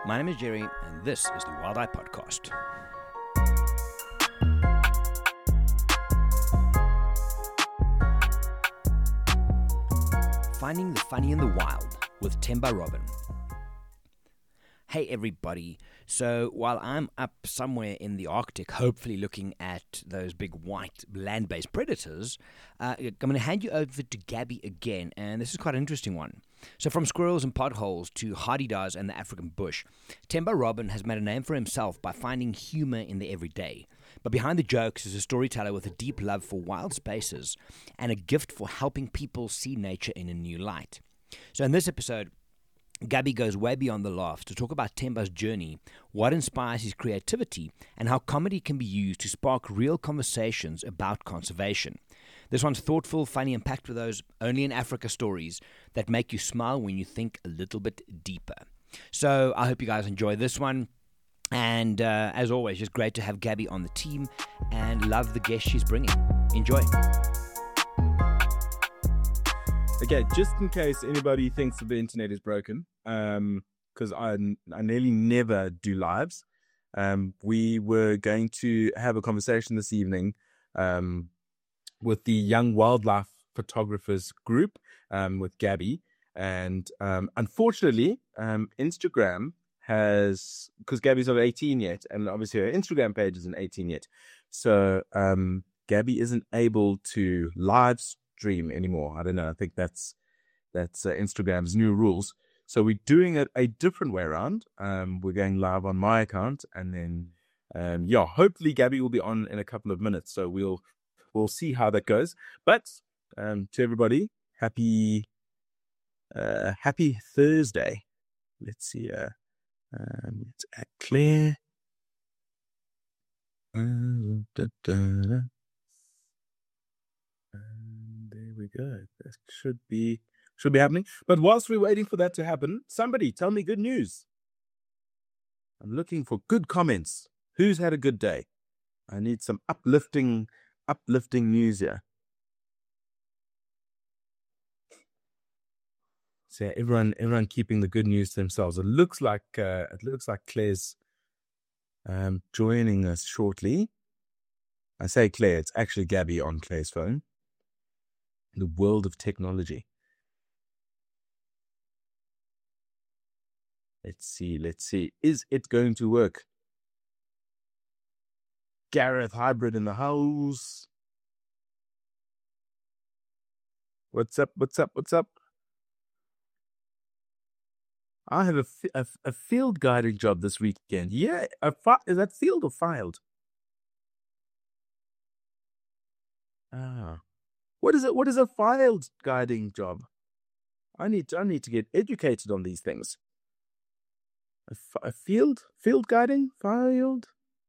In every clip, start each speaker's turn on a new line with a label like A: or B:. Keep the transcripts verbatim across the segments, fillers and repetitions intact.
A: My name is Jerry, and this is the Wild Eye Podcast. Finding the funny in the wild with Themba Robin. Hey everybody, so while I'm up somewhere in the Arctic, hopefully looking at those big white land-based predators, uh, I'm going to hand you over to Gabby again, and this is quite an interesting one. So from squirrels and potholes to hardy-dars and the African bush, Themba Robin has made a name for himself by finding humor in the everyday. But behind the jokes is a storyteller with a deep love for wild spaces and a gift for helping people see nature in a new light. So in this episode, Gabby goes way beyond the laughs to talk about Themba's journey, what inspires his creativity, and how comedy can be used to spark real conversations about conservation. This one's thoughtful, funny, and packed with those only in Africa stories that make you smile when you think a little bit deeper. So I hope you guys enjoy this one. And uh, as always, just great to have Gabby on the team and love the guest she's bringing. Enjoy.
B: Okay, just in case anybody thinks that the internet is broken, um, because I, I nearly never do lives, um, we were going to have a conversation this evening um, with the Young Wildlife Photographers group, um, with Gabby. And um, unfortunately, um, Instagram has, because Gabby's not eighteen yet, and obviously her Instagram page isn't eighteen yet, so um, Gabby isn't able to live stream anymore. I don't know. I think that's that's uh, Instagram's new rules. So we're doing it a different way around. Um, we're going live on my account, and then um, yeah, hopefully Gabby will be on in a couple of minutes. So we'll we'll see how that goes. But um, to everybody, happy uh, happy Thursday. Let's see. Uh, um, let's add Claire. Uh, da, da, da. There we go. That should be should be happening. But whilst we're waiting for that to happen, somebody tell me good news. I'm looking for good comments. Who's had a good day? I need some uplifting, uplifting news here. So everyone, everyone keeping the good news to themselves. It looks like uh, it looks like Claire's um, joining us shortly. I say Claire, it's actually Gabby on Claire's phone. The world of technology. Let's see, let's see. Is it going to work? Gareth Hybrid in the house. What's up, what's up, what's up? I have a, a, a field guiding job this weekend. Yeah, a fi- is that field or filed? Ah. What is it? What is a filed guiding job? I need to, I need to get educated on these things. A, f- a field? Field guiding? Filed?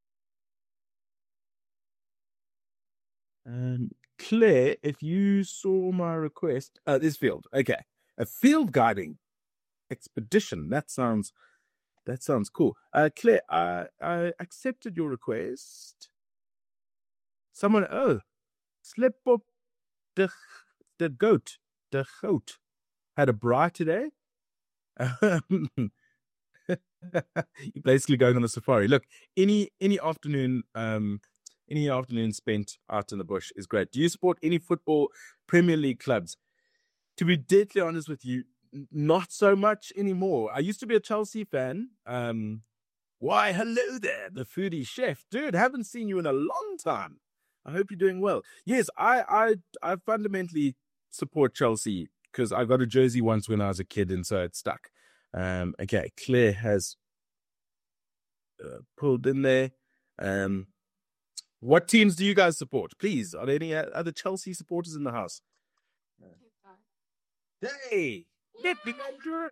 B: Um, Claire, if you saw my request, uh, this field. Okay. A field guiding expedition. That sounds, that sounds cool. Uh, Claire, I, I accepted your request. Someone, oh, slip up. The the goat, the goat, had a braai today. You're basically going on a safari. Look, any any afternoon, um, any afternoon spent out in the bush is great. Do you support any football Premier League clubs? To be deadly honest with you, not so much anymore. I used to be a Chelsea fan. Um, why, hello there, the foodie chef, dude. Haven't seen you in a long time. I hope you're doing well. Yes, I I, I fundamentally support Chelsea because I got a jersey once when I was a kid, and so it stuck. Um, okay, Claire has uh, pulled in there. Um, what teams do you guys support? Please, are there any other Chelsea supporters in the house? Hey, let me go.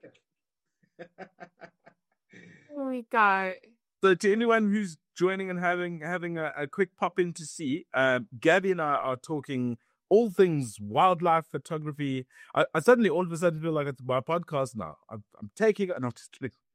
C: Here we go.
B: So to anyone who's joining and having having a, a quick pop in to see, uh, Gabby and I are talking all things wildlife photography. I, I suddenly all of a sudden feel like it's my podcast now. I'm, I'm taking it. Not just kidding.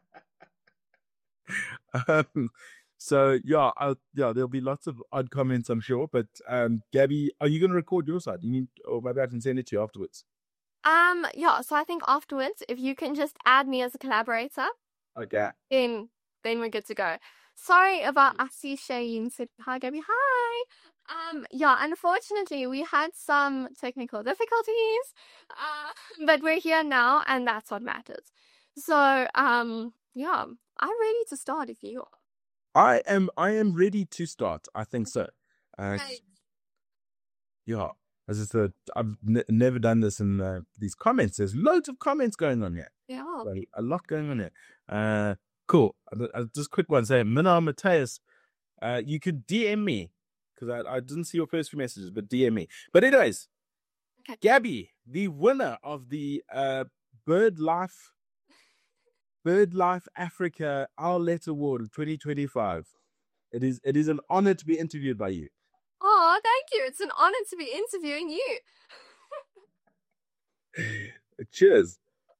B: um, so yeah, I'll, yeah, there'll be lots of odd comments, I'm sure. But um, Gabby, are you going to record your side? You need, or maybe I can send it to you afterwards.
C: Um, yeah, so I think afterwards, if you can just add me as a collaborator,
B: Okay.
C: Then, then we're good to go. Sorry about I see Shane said hi, Gabby. Hi. Um, yeah, unfortunately, we had some technical difficulties, uh, but we're here now, and that's what matters. So, um, yeah, I'm ready to start if you are.
B: I am I am ready to start. I think so. Uh,
C: Great.
B: yeah. As I said, I've n- never done this in uh, these comments. There's loads of comments going on here.
C: Yeah.
B: Well, a lot going on here. Uh, cool. Uh, uh, just quick one. Say, Mina Mateus, uh, you could D M me because I, I didn't see your first few messages, but D M me. But anyways,
C: Okay.
B: Gabby, the winner of the uh, Bird Life Bird Life Africa Outlet Award twenty twenty-five. It is it is an honor to be interviewed by you.
C: Oh, thank you. It's an honor to be interviewing you.
B: Cheers.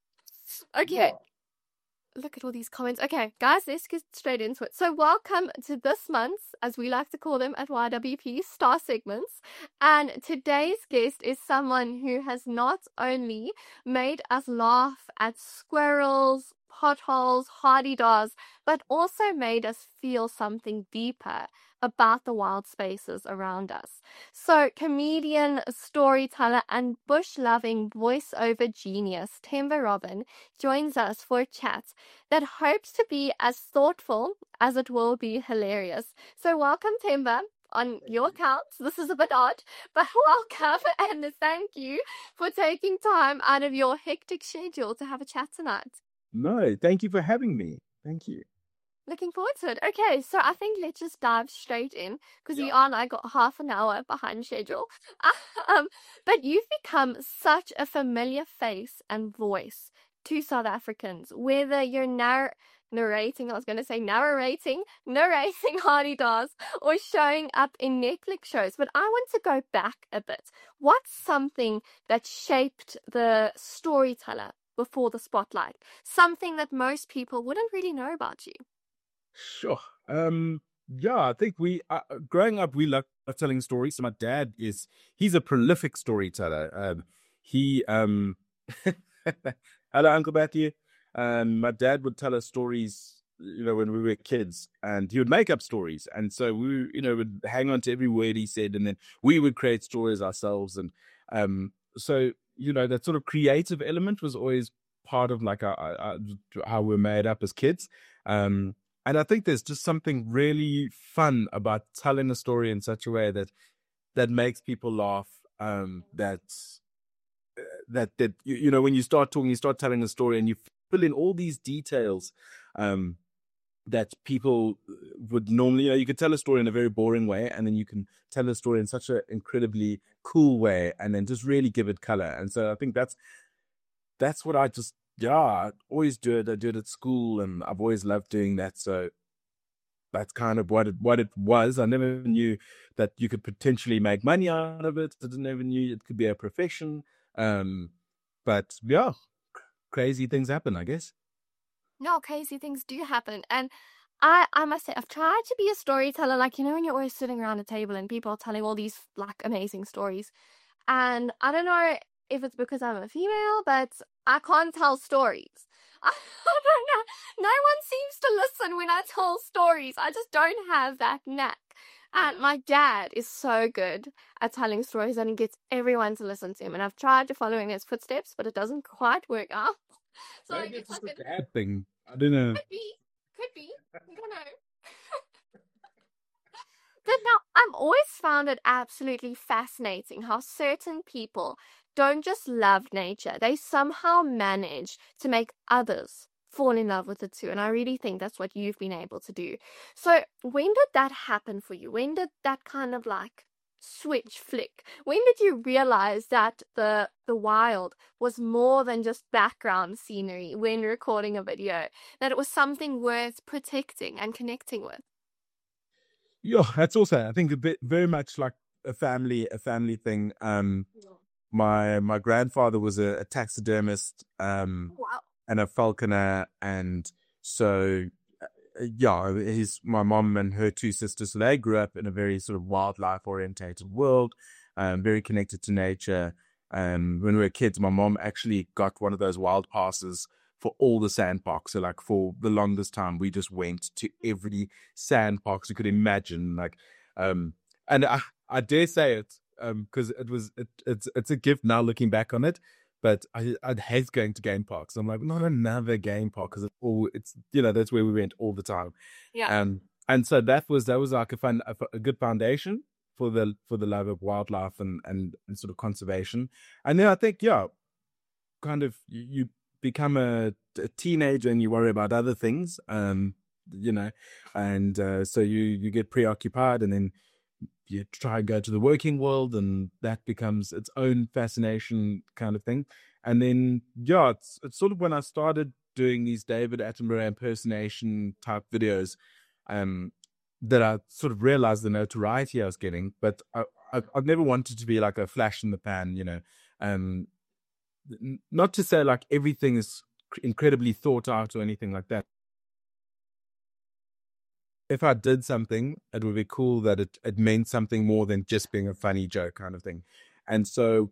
C: Okay. Look at all these comments. Okay, guys, let's get straight into it. So welcome to this month's, as we like to call them at Y W P, Star Segments. And today's guest is someone who has not only made us laugh at squirrels, potholes, hardy-dars, but also made us feel something deeper about the wild spaces around us. So comedian, storyteller, and bush-loving voiceover genius Themba Robin joins us for a chat that hopes to be as thoughtful as it will be hilarious. So welcome, Themba, on your account. This is a bit odd, but welcome, and thank you for taking time out of your hectic schedule to have a chat tonight.
B: No, thank you for having me. Thank you.
C: Looking forward to it. Okay, so I think let's just dive straight in because
B: Yeah.
C: you are and I got half an hour behind schedule. Um, but you've become such a familiar face and voice to South Africans, whether you're narr- narrating, I was going to say narrating, narrating hardy-dars or showing up in Netflix shows. But I want to go back a bit. What's something that shaped the storyteller before the spotlight? Something that most people wouldn't really know about you.
B: Sure. Um. Yeah, I think we uh, growing up we love telling stories. So my dad is he's a prolific storyteller. Um, he um. Hello, Uncle Matthew. Um, my dad would tell us stories, you know, when we were kids, and he would make up stories, and so we, you know, would hang on to every word he said, and then we would create stories ourselves, and um, so you know, that sort of creative element was always part of like our, our, our, how we're made up as kids. Um, and I think there's just something really fun about telling a story in such a way that that makes people laugh. Um, that that that you, you know, when you start talking, you start telling a story, and you fill in all these details um, that people would normally. You know, you could tell a story in a very boring way, and then you can tell a story in such an incredibly cool way, and then just really give it color. And so I think that's that's what I just. Yeah, I always do it. I do it at school, and I've always loved doing that. So that's kind of what it what it was. I never knew that you could potentially make money out of it. I never knew it could be a profession. Um, but yeah, crazy things happen, I guess.
C: No, crazy things do happen. And I, I must say, I've tried to be a storyteller. Like, you know, when you're always sitting around a table and people are telling all these, like, amazing stories. And I don't know if it's because I'm a female, but I can't tell stories. I don't know. No one seems to listen when I tell stories. I just don't have that knack. And my dad is so good at telling stories, and he gets everyone to listen to him. And I've tried to follow in his footsteps, but it doesn't quite work out. So I
B: Maybe
C: guess
B: it's
C: I
B: just a
C: could,
B: dad thing. I don't know.
C: could be, could be, I don't know. But now, I've always found it absolutely fascinating how certain people don't just love nature, they somehow manage to make others fall in love with it too. And I really think that's what you've been able to do. So when did that happen for you? When did that kind of like switch flick? When did you realize that the the wild was more than just background scenery when recording a video, that it was something worth protecting and connecting with?
B: Yeah, that's also I think a bit very much like a family a family thing. Um, my my grandfather was a, a taxidermist. Um,
C: Wow.
B: and a falconer, and so uh, yeah, his my mom and her two sisters. So they grew up in a very sort of wildlife orientated world, um, very connected to nature. Um, when we were kids, my mom actually got one of those wild passes for all the sand parks. So like for the longest time, we just went to every sand parks you could imagine. Like, um, and I, I dare say it, um, because it was it, it's it's a gift now looking back on it. But I I'd hate going to game parks. I'm like, not another game park, because it's all it's you know that's where we went all the time.
C: Yeah.
B: Um, and so that was that was like a fun a, a good foundation for the for the love of wildlife and, and and sort of conservation. And then I think yeah, kind of you, you become a, a teenager and you worry about other things, um, you know, and uh, so you you get preoccupied, and then you try and go to the working world, and that becomes its own fascination kind of thing. And then yeah, it's it's sort of when I started doing these David Attenborough impersonation type videos, um, that I sort of realized the notoriety I was getting. But I, I I've never wanted to be like a flash in the pan, you know. Um, not to say like everything is incredibly thought out or anything like that. If I did something, it would be cool that it, it meant something more than just being a funny joke kind of thing. And so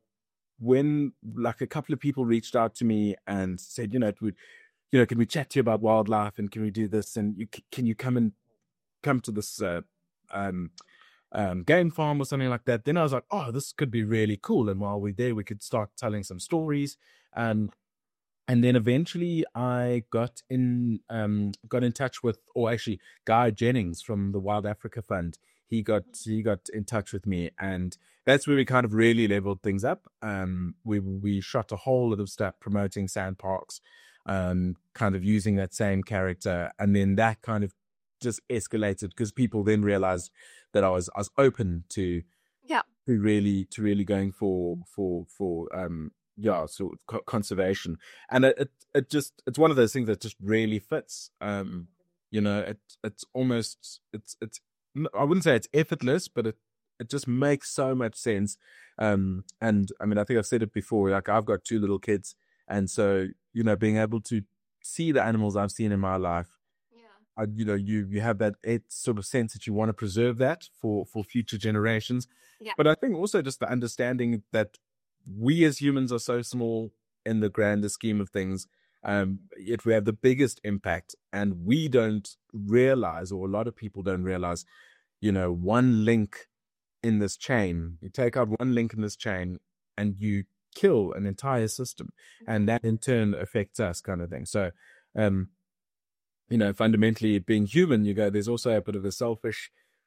B: when like a couple of people reached out to me and said, you know, it would, you know, can we chat to you about wildlife, and can we do this, and you can you come and come to this uh, um, um, game farm or something like that, then I was like, oh, this could be really cool. And while we're there, we could start telling some stories. Um, and then eventually I got in um, got in touch with, or actually Guy Jennings from the Wild Africa Fund. He got he got in touch with me, and that's where we kind of really leveled things up. Um, we we shot a whole lot of stuff promoting sand parks, um, kind of using that same character, and then that kind of just escalated because people then realized that I was I was open to
C: Yeah.
B: to really to really going for for for um yeah so co- conservation. And it, it it just it's one of those things that just really fits. Um, you know, it it's almost it's it's I wouldn't say it's effortless, but it it just makes so much sense. Um, and I mean, I think I've said it before. Like, I've got two little kids, and so you know, being able to see the animals I've seen in my life, I, you know, you you have that it sort of sense that you want to preserve that for for future generations.
C: Yeah.
B: But I think also just the understanding that we as humans are so small in the grander scheme of things, um, yet we have the biggest impact, and we don't realize, or a lot of people don't realize, you know, one link in this chain. You take out one link in this chain, and you kill an entire system, and that in turn affects us, kind of thing. So, um. You know, fundamentally being human, you go, there's also a bit of a selfish,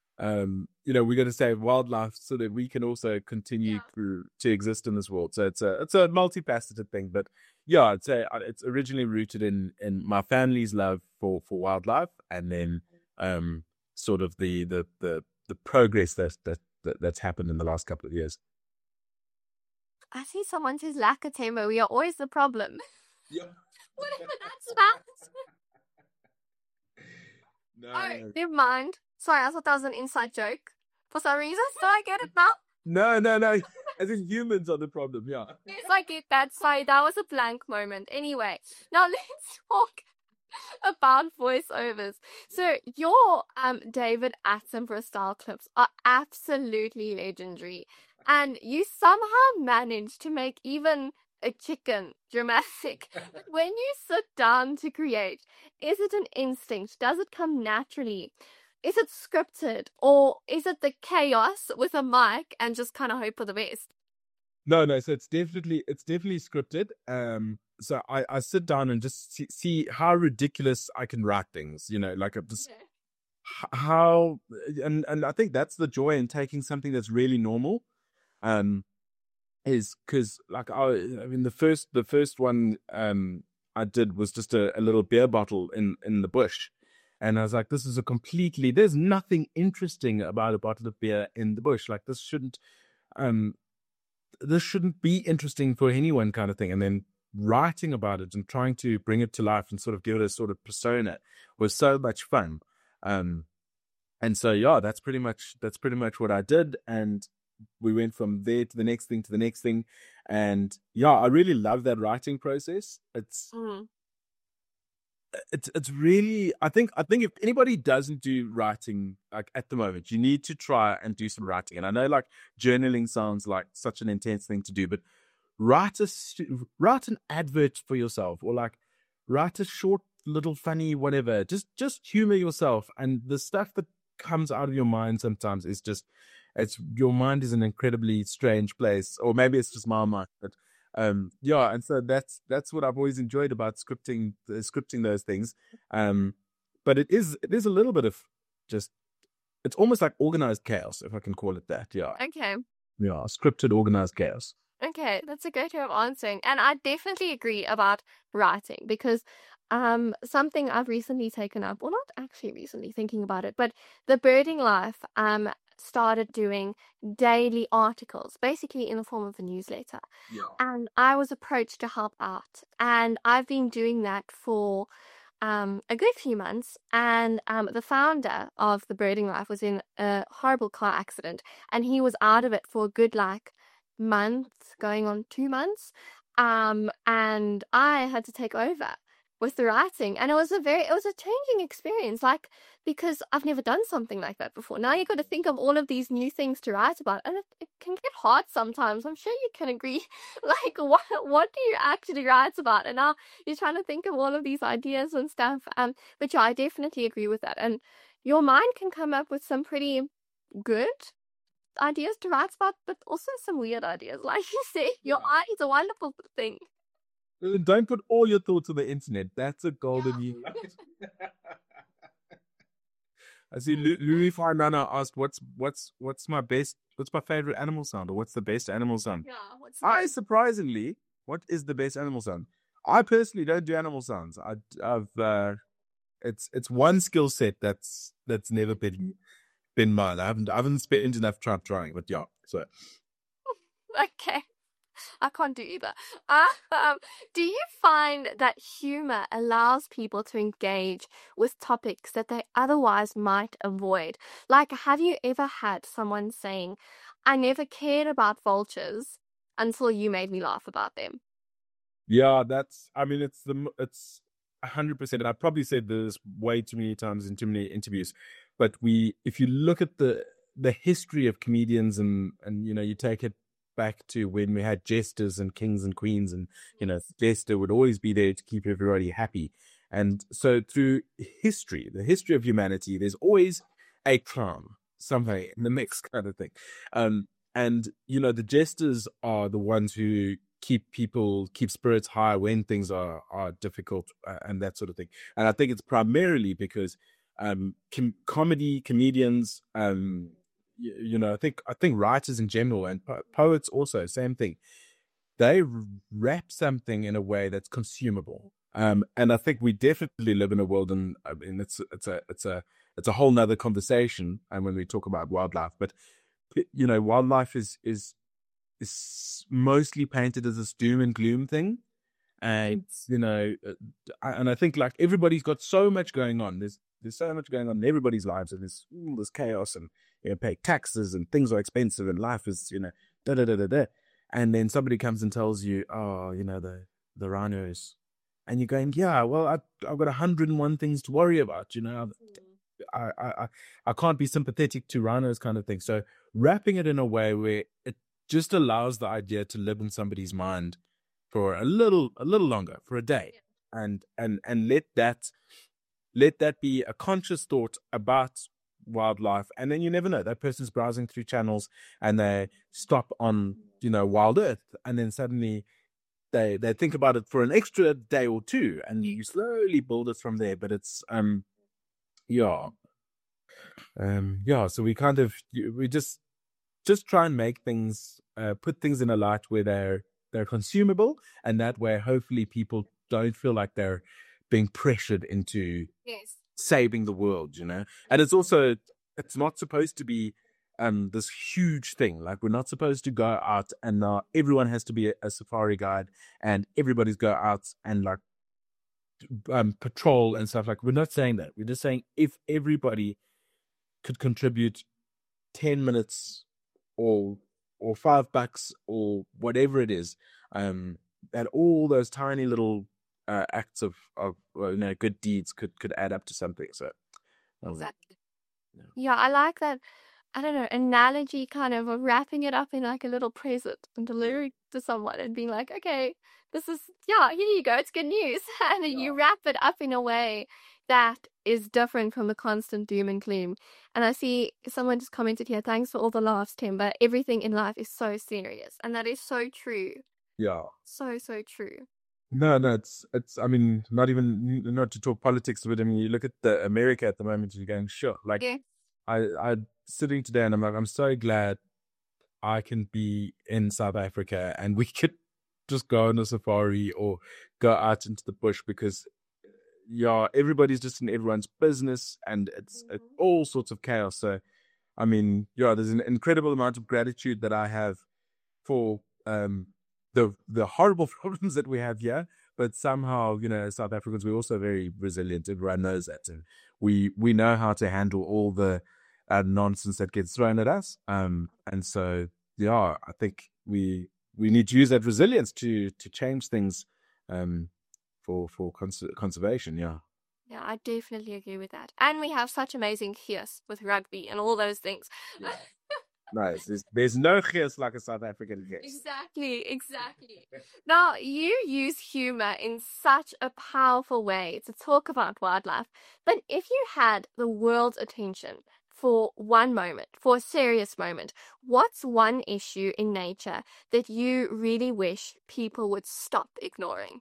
B: um, you know, we're going to save wildlife so that we can also continue
C: Yeah.
B: to, to exist in this world. So it's a, it's a multifaceted thing, but yeah, I'd say it's originally rooted in, in my family's love for, for wildlife, and then, um, sort of the, the, the, the progress that, that, that, that's happened in the last couple of years.
C: I see someone says lack of tempo. We are always the problem.
B: Yeah.
C: Whatever that's about.
B: No.
C: Oh, never mind. Sorry, I thought that was an inside joke. For some reason, so I get it now.
B: No, no, no. As in humans are the problem, yeah.
C: Yes, I get that. Sorry, that was a blank moment. Anyway, now let's talk about voiceovers. So your um David Attenborough style clips are absolutely legendary, and you somehow managed to make even a chicken dramatic. When you sit down to create, is it an instinct? Does it come naturally? Is it scripted, or is it the chaos with a mic and just kind of hope for the best?
B: No, no. So it's definitely it's definitely scripted. Um, so I, I sit down and just see, see how ridiculous I can write things. You know, like just
C: Okay.
B: h- how and and I think that's the joy in taking something that's really normal. Um, is because like I, I mean the first the first one um I did was just a, a little beer bottle in in the bush, and I was like, this is a completely there's nothing interesting about a bottle of beer in the bush. Like this shouldn't um this shouldn't be interesting for anyone, kind of thing. And then writing about it and trying to bring it to life and sort of give it a sort of persona was so much fun. Um, and so yeah, that's pretty much that's pretty much what I did, and we went from there to the next thing to the next thing. And yeah, I really love that writing process. It's
C: Mm.
B: it's it's really I think I think if anybody doesn't do writing like at the moment, you need to try and do some writing. And I know like journaling sounds like such an intense thing to do, but write a stu- write an advert for yourself, or like write a short, little, funny, whatever. Just just humor yourself, and the stuff that comes out of your mind sometimes is just, it's your mind is an incredibly strange place, or maybe it's just my mind, but um, yeah. And so that's that's what I've always enjoyed about scripting, uh, scripting those things. Um, but it is it is a little bit of just, it's almost like organized chaos, if I can call it that. Yeah,
C: Okay.
B: yeah, scripted, organized chaos.
C: Okay, that's a great way of answering. And I definitely agree about writing because um something I've recently taken up, well, not actually recently thinking about it, but the Birding Life um started doing daily articles, basically in the form of a newsletter.
B: Yeah.
C: And I was approached to help out. And I've been doing that for um a good few months. And um the founder of the Birding Life was in a horrible car accident, and he was out of it for a good like month, going on two months. Um, and I had to take over with the writing, and it was a very, it was a changing experience, like, because I've never done something like that before. Now you got to think of all of these new things to write about, and it, it can get hard sometimes. I'm sure you can agree. Like, what what do you actually write about? And now you're trying to think of all of these ideas and stuff. Um, but yeah, I definitely agree with that. And your mind can come up with some pretty good ideas to write about, but also some weird ideas. Like you say, your eye is a wonderful thing.
B: Don't put all your thoughts on the internet. That's a golden
C: Yeah.
B: year. I see Lu- Louis Farnana asked, "What's what's what's my best? What's my favorite animal sound, or what's the best animal sound?"
C: Yeah, what's the
B: I
C: best?
B: surprisingly, what is the best animal sound? I personally don't do animal sounds. I, I've uh, it's it's one skill set that's that's never been been mine. I haven't I haven't spent enough time trying, but yeah. So
C: Okay. I can't do either. Uh, um, do you find that humor allows people to engage with topics that they otherwise might avoid? Like, have you ever had someone saying, I never cared about vultures until you made me laugh about them?
B: yeah, that's. I mean, it's the m- it's a hundred percent. And I probably said this way too many times in too many interviews, but we, if you look at the the history of comedians, and and you know, you take it back to when we had jesters and kings and queens, and you know, jester would always be there to keep everybody happy. And so through history, the history of humanity, there's always a clown somewhere in the mix, kind of thing. Um, and you know, the jesters are the ones who keep people, keep spirits high when things are are difficult, uh, and that sort of thing. And I think it's primarily because um, com- comedy comedians, um, you, you know, I think I think writers in general, and po- poets also, same thing. They wrap something in a way that's consumable. Um, and I think we definitely live in a world, and I mean, it's it's a it's a it's a whole nother conversation. And when we talk about wildlife, but you know, wildlife is is is mostly painted as this doom and gloom thing. And, you know, uh, and I think like everybody's got so much going on. There's there's so much going on in everybody's lives, and there's all this chaos, and you know, pay taxes, and things are expensive, and life is, you know, da da da da da. And then somebody comes and tells you, oh, you know, the the rhinos, and you're going, yeah, well, I I've got a hundred and one things to worry about, you know. I, I I I can't be sympathetic to rhinos, kind of thing. So wrapping it in a way where it just allows the idea to live in somebody's mind for a little a little longer, for a day, and and and let that let that be a conscious thought about wildlife. And then you never know, that person's browsing through channels and they stop on, you know, Wild Earth, and then suddenly they they think about it for an extra day or two, and you slowly build it from there. But it's um yeah um yeah so we kind of we just just try and make things, uh, put things in a light where they're they're consumable, and that way hopefully people don't feel like they're being pressured into
C: Yes.
B: saving the world, you know. And it's also, it's not supposed to be um this huge thing. Like, we're not supposed to go out and uh, everyone has to be a, a safari guide, and everybody's go out and like um patrol and stuff. Like, we're not saying that. We're just saying if everybody could contribute ten minutes or or five bucks or whatever it is, um, that all those tiny little uh, acts of of well, you know, good deeds could could add up to something. So um,
C: Exactly. Yeah, I like that. I don't know, analogy kind of of wrapping it up in like a little present and delivering it to someone and being like, okay, this is, yeah, here you go, it's good news. And then you wrap it up in a way that is different from the constant doom and gloom. And I see someone just commented here, thanks for all the laughs, Tim, but everything in life is so serious. And that is so true.
B: Yeah.
C: So, so true.
B: No, no, it's, it's, I mean, not even, not to talk politics, but I mean, you look at the America at the moment, you're going, sure. Like,
C: Yeah.
B: I, I, sitting today and I'm like, I'm so glad I can be in South Africa and we could just go on a safari or go out into the bush because, yeah, everybody's just in everyone's business and it's,
C: Mm-hmm.
B: it's all sorts of chaos. So, I mean, yeah, there's an incredible amount of gratitude that I have for, um, the the horrible problems that we have here, but somehow, you know, as South Africans, we're also very resilient. Everyone knows that, and we we know how to handle all the uh, nonsense that gets thrown at us. Um, and so, yeah, I think we we need to use that resilience to to change things, um, for for cons- conservation. Yeah.
C: Yeah, I definitely agree with that. And we have such amazing gears with rugby and all those things.
B: Yeah. Nice. There's, there's no gears like a South African gears.
C: Exactly, exactly. Now, you use humor in such a powerful way to talk about wildlife. But if you had the world's attention for one moment, for a serious moment, what's one issue in nature that you really wish people would stop ignoring?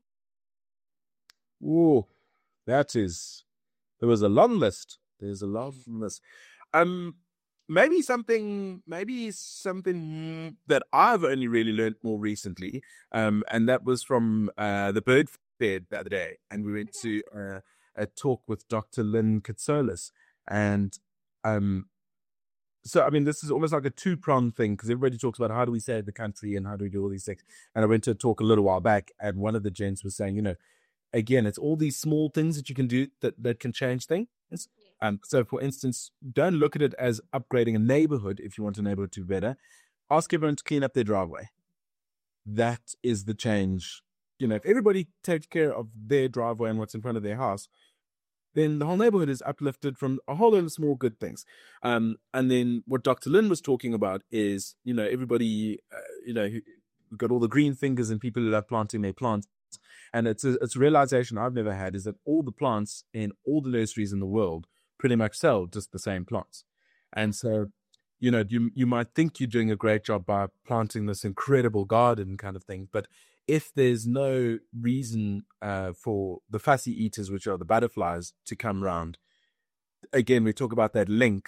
B: Ooh, that is, there was a long list. There's a long list. Um, maybe something, maybe something that I've only really learned more recently. Um, and that was from uh the Bird Fair the other day, and we went to uh, a talk with Doctor Lynn Katsolis, and um. So, I mean, this is almost like a two-pronged thing because everybody talks about how do we save the country and how do we do all these things. And I went to a talk a little while back, and one of the gents was saying, you know, again, it's all these small things that you can do that, that can change things. Um, so, for instance, don't look at it as upgrading a neighborhood if you want a neighborhood to be better. Ask everyone to clean up their driveway. That is the change. You know, if everybody takes care of their driveway and what's in front of their house, then the whole neighborhood is uplifted from a whole lot of small good things. Um, and then what Doctor Lynn was talking about is, you know, everybody, uh, you know, we've got all the green fingers and people who love planting their plants. And it's a, it's a realization I've never had is that all the plants in all the nurseries in the world pretty much sell just the same plants. And so, you know, you you might think you're doing a great job by planting this incredible garden kind of thing, but if there's no reason uh, for the fussy eaters, which are the butterflies, to come round, again, we talk about that link.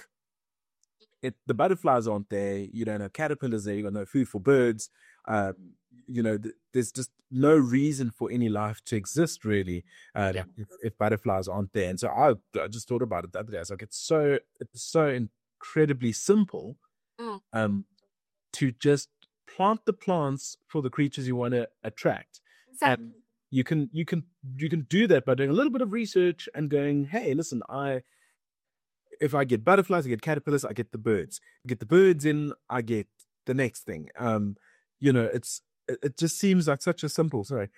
B: It, the butterflies aren't there. You don't have caterpillars there. You got no food for birds. Uh, you know, th- there's just no reason for any life to exist, really, uh,
A: Yeah.
B: if, if butterflies aren't there. And so I, I just thought about it the other day. I was like, it's so, it's so incredibly simple
C: Mm.
B: um, to just plant the plants for the creatures you want to attract.
C: Exactly.
B: And you can you can you can do that by doing a little bit of research and going, hey, listen, I if I get butterflies, I get caterpillars, I get the birds. I get the birds in, I get the next thing. Um, you know, it's it, it just seems like such a simple sorry.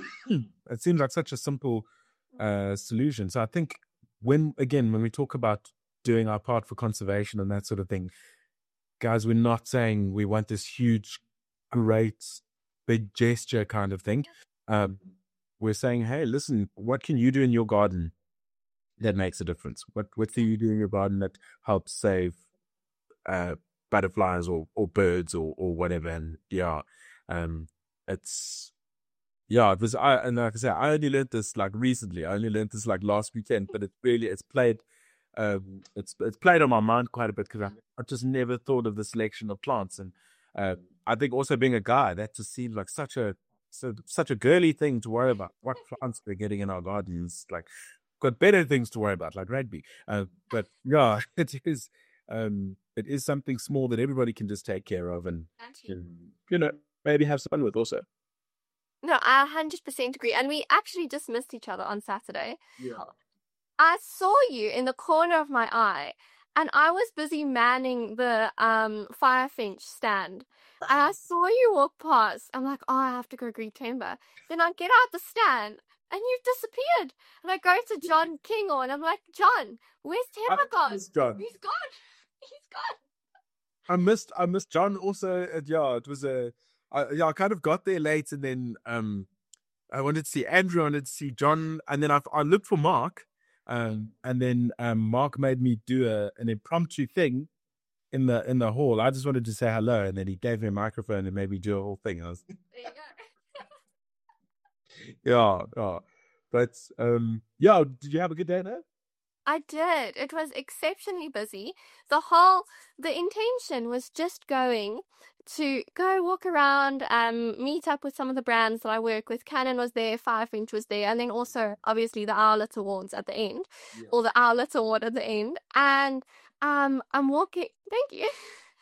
B: It seems like such a simple uh solution. So I think when again when we talk about doing our part for conservation and that sort of thing, guys, we're not saying we want this huge, great, big gesture kind of thing. Um, we're saying, hey, listen, what can you do in your garden that makes a difference? What what can you do in your garden that helps save uh, butterflies or, or birds or, or whatever? And yeah, um, it's yeah, it was. I and like I said, I only learned this like recently. I only learned this like last weekend, but it's really it's played. Um, it's it's played on my mind quite a bit because I, I just never thought of the selection of plants, and uh, I think also being a guy, that just seems like such a so, such a girly thing to worry about. What plants we're getting in our gardens, like got better things to worry about, like rugby. Uh, but yeah, it is um, it is something small that everybody can just take care of, and you know maybe have some fun with also.
C: No, I one hundred percent agree. And we actually just missed each other on Saturday.
B: Yeah.
C: I saw you in the corner of my eye, and I was busy manning the um Firefinch stand. And I saw you walk past. I'm like, oh, I have to go greet Temba. Then I get out the stand, and you've disappeared. And I go to John King, and I'm like, John, where's Temba gone?
B: It's John.
C: He's gone. He's gone.
B: I missed I missed John also. uh, Yeah, it was a I, yeah. I kind of got there late, and then um I wanted to see Andrew, I wanted to see John, and then I I looked for Mark, um and then um Mark made me do a an impromptu thing in the in the hall. I just wanted to say hello, and then he gave me a microphone and made me do a whole thing. I was
C: There you go.
B: yeah yeah, but um yeah. Did you have a good day now?
C: I did. It was exceptionally busy. The whole, the intention was just going to go walk around, um, meet up with some of the brands that I work with. Canon was there, Firefinch was there, and then also obviously the Owlet Awards at the end,
B: Yeah.
C: or the Owlet Award at the end. And um, I'm walking. Thank you.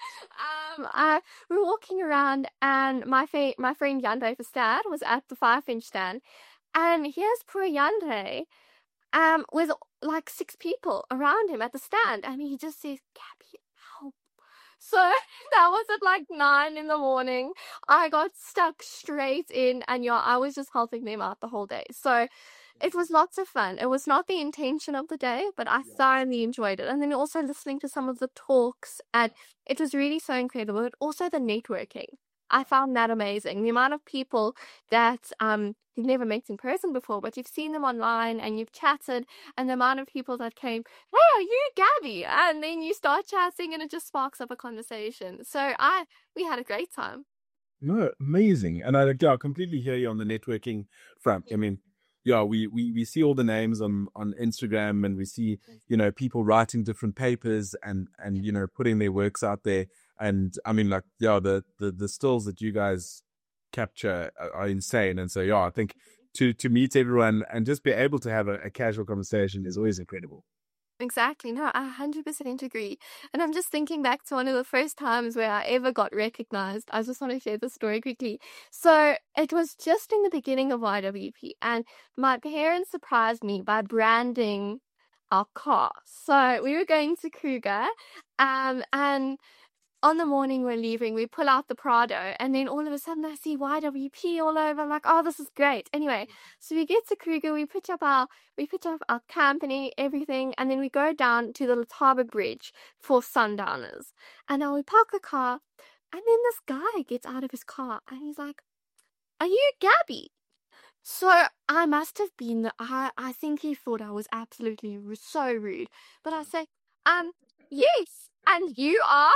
C: Um, I we were walking around, and my fa- my friend Yandre Verstad was at the Firefinch stand, and here's poor Yandre, um, with like six people around him at the stand, and he just says, "Gabby, help." So that was at like nine in the morning. I got stuck straight in, and yeah, I was just helping them out the whole day. So it was lots of fun. It was not the intention of the day, but I thoroughly enjoyed it. And then also listening to some of the talks, and it was really so incredible. But also the networking. I found that amazing. The amount of people that um you've never met in person before, but you've seen them online and you've chatted, and the amount of people that came, "Hey, are you Gabby?" And then you start chatting, and it just sparks up a conversation. So I we had a great time.
B: No, amazing. And I, yeah, I completely hear you on the networking front. I mean, yeah, we, we, we see all the names on, on Instagram, and we see, you know, people writing different papers and, and, you know, putting their works out there. And I mean, like, yeah, the, the, the stills that you guys capture are, are insane. And so, yeah, I think to, to meet everyone and just be able to have a, a casual conversation is always incredible.
C: Exactly. No, I one hundred percent agree. And I'm just thinking back to one of the first times where I ever got recognized. I just want to share the story quickly. So it was just in the beginning of Y W P, and my parents surprised me by branding our car. So we were going to Kruger, um, and on the morning we're leaving, we pull out the Prado, and then all of a sudden I see Y W P all over. I'm like, oh, this is great. Anyway, so we get to Kruger, we put up our we put up our company, everything, and then we go down to the Letaba Bridge for sundowners. And now we park the car, and then this guy gets out of his car, and he's like, "Are you Gabby?" So I must have been the I I think he thought I was absolutely ru- so rude. But I say, um, yes, and you are.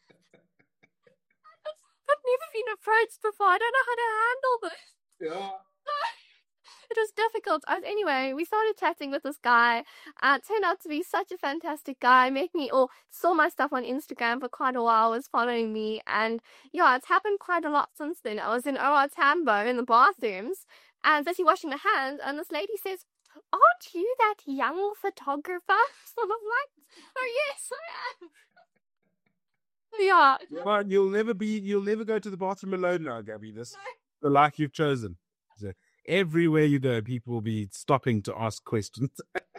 C: I've never been approached before. I don't know how to handle this.
B: Yeah.
C: It was difficult. As anyway, we started chatting with this guy. Uh, turned out to be such a fantastic guy. Made me or saw my stuff on Instagram for quite a while. Was following me, and yeah, it's happened quite a lot since then. I was in O R Tambo in the bathrooms and busy washing my hands, and this lady says, "Aren't you that young photographer?" So I'm like, "Oh yes, I am." Yeah.
B: But you'll never be, you'll never go to the bathroom alone now, Gabby. This the life you've chosen. So everywhere you go, people will be stopping to ask questions.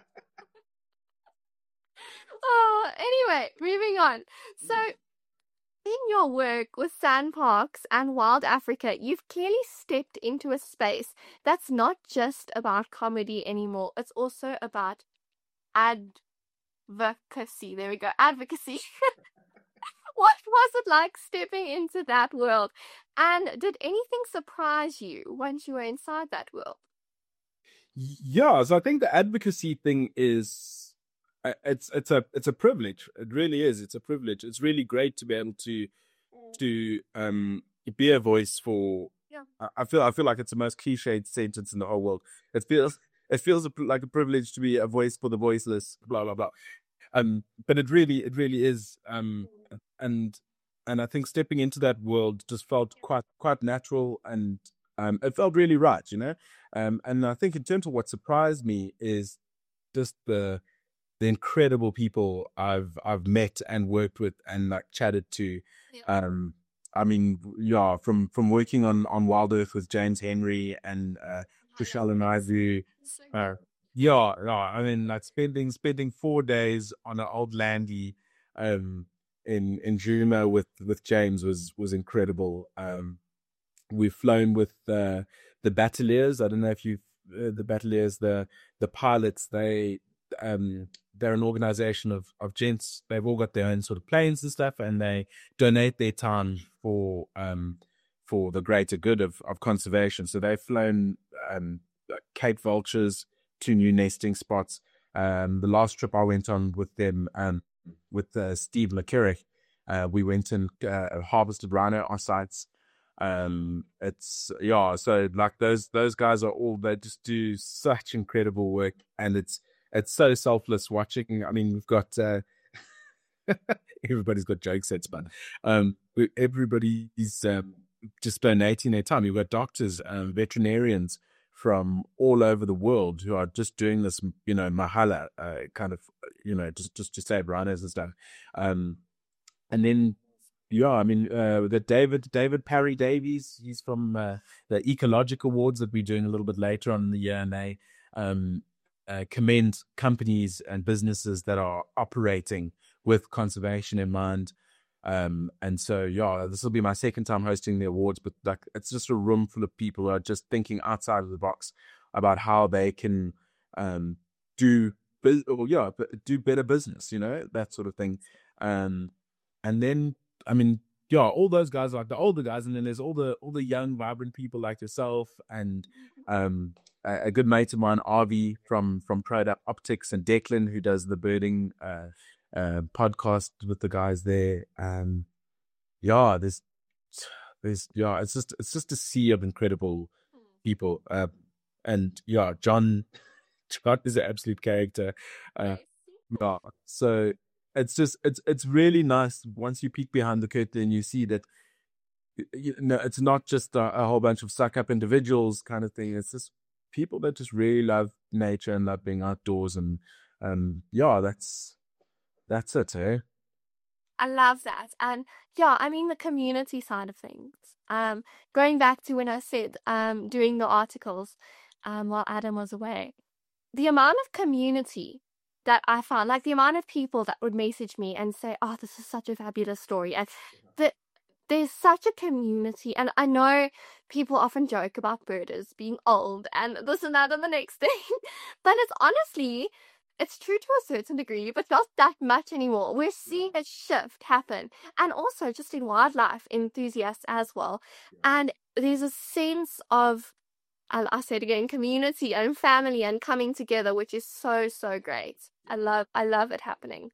C: Oh, anyway, moving on. So, in your work with Sandparks and Wild Africa, you've clearly stepped into a space that's not just about comedy anymore. It's also about advocacy. There we go, advocacy. What was it like stepping into that world? And did anything surprise you once you were inside that world?
B: Yeah, so I think the advocacy thing is uh, it's it's a it's a privilege. It really is. It's a privilege. It's really great to be able to to um be a voice for.
C: Yeah.
B: I I feel I feel like it's the most cliched sentence in the whole world. It feels it feels a, like a privilege to be a voice for the voiceless. Blah blah blah. Um, but it really it really is. Um, and and I think stepping into that world just felt quite quite natural, and um, it felt really right, you know. Um, and I think in terms of what surprised me is just the the incredible people I've I've met and worked with and like chatted to.
C: Yeah.
B: Um, I mean, yeah, from from working on on Wild Earth with James Henry and uh, Trishelle and Ivu.
C: So
B: Uh, yeah, yeah. I mean, like spending spending four days on an old landy, um, in in Djuma with with James was was incredible. Um, we've flown with uh, the Battaliers. I don't know if you've uh, the Battaliers, the the pilots. They um they're an organization of, of gents. They've all got their own sort of planes and stuff, and they donate their time for um for the greater good of, of conservation. So they've flown um Cape vultures to new nesting spots. Um, the last trip I went on with them, um, with uh, Steve LeCurrick, uh, we went and uh, harvested rhino sites. Um, it's yeah, so like those those guys are all, they just do such incredible work, and it's it's so selfless watching. I mean, we've got uh, everybody's got joke sets, but um, we, everybody's um, just donating their time. You've got doctors, um, veterinarians from all over the world who are just doing this, you know, mahala, uh, kind of, you know, just just to save rhinos and stuff. Um, and then, yeah, I mean, uh, the David David Parry Davies, he's from uh, the Ecological Awards that we're doing a little bit later on in the year, and they um, uh, commend companies and businesses that are operating with conservation in mind. Um, and so, yeah, this will be my second time hosting the awards, but like, it's just a room full of people who are just thinking outside of the box about how they can, um, do, or yeah, do better business, you know, that sort of thing. Um, and then, I mean, yeah, all those guys are like the older guys, and then there's all the, all the young, vibrant people like yourself, and, um, a, a good mate of mine, Avi from, from Product Optics, and Declan, who does the birding, uh, Uh, podcast with the guys there. Um, yeah, there's, there's, yeah, it's just, it's just a sea of incredible people. Uh, and yeah, John, John is an absolute character. Uh, yeah, so it's just, it's, it's really nice once you peek behind the curtain and you see that, you know, it's not just a, a whole bunch of suck up individuals kind of thing. It's just people that just really love nature and love being outdoors, and, um, yeah, that's, That's it, eh?
C: I love that. And yeah, I mean, the community side of things. Um, going back to when I said um, doing the articles um, while Adam was away, the amount of community that I found, like the amount of people that would message me and say, oh, this is such a fabulous story. And the, there's such a community. And I know people often joke about birders being old and this and that and the next thing. But it's honestly, it's true to a certain degree, but not that much anymore. We're seeing a shift happen. And also just in wildlife enthusiasts as well. And there's a sense of, I'll, I'll say it again, community and family and coming together, which is so, so great. I love, I love it happening.